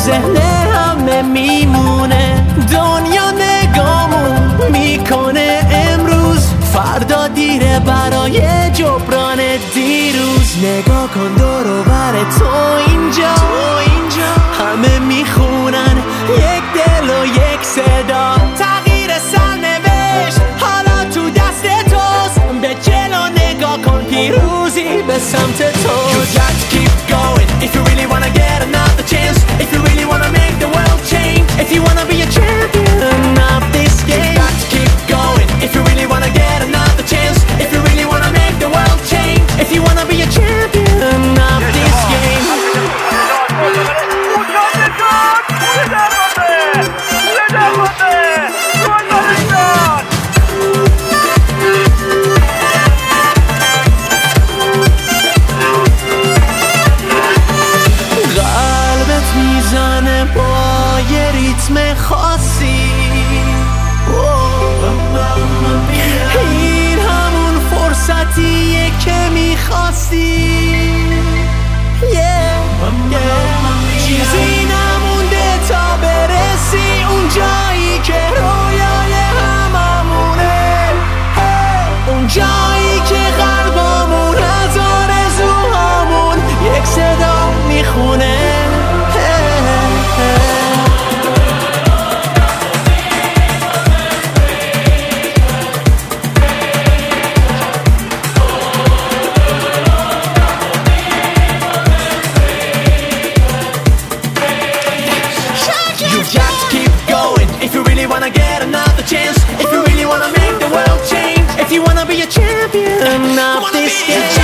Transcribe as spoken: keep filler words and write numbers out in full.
ذهن همه میمونه. دنیا نگامون میکنه امروز، فردا دیره برای جبران دیروز. نگاه کن دور و بر تو اینجا، همه میخونن یک دل و یک صدا. تغییر سرنوشت حالا تو دست توست، به جلو نگاه کن پیروزی به سمت توست. You got to keep going if you really wanna get another chance. If you really wanna make the world change. If you wanna be a champion of this game. You got to keep going if you really wanna get another chance. If you really wanna make the world change. If you wanna be a champion of this game. قلبت میزنه با یه ریتم خاصی، این همون فرصتیه که میخواستی. چیزی نمونده تا برسی اون جایی که رویای هممونه، اون جایی که قلبمون از آرزوهامون یک صدا میخونه. Wanna get another chance. If you really wanna make the world change. If you wanna be a champion of this game.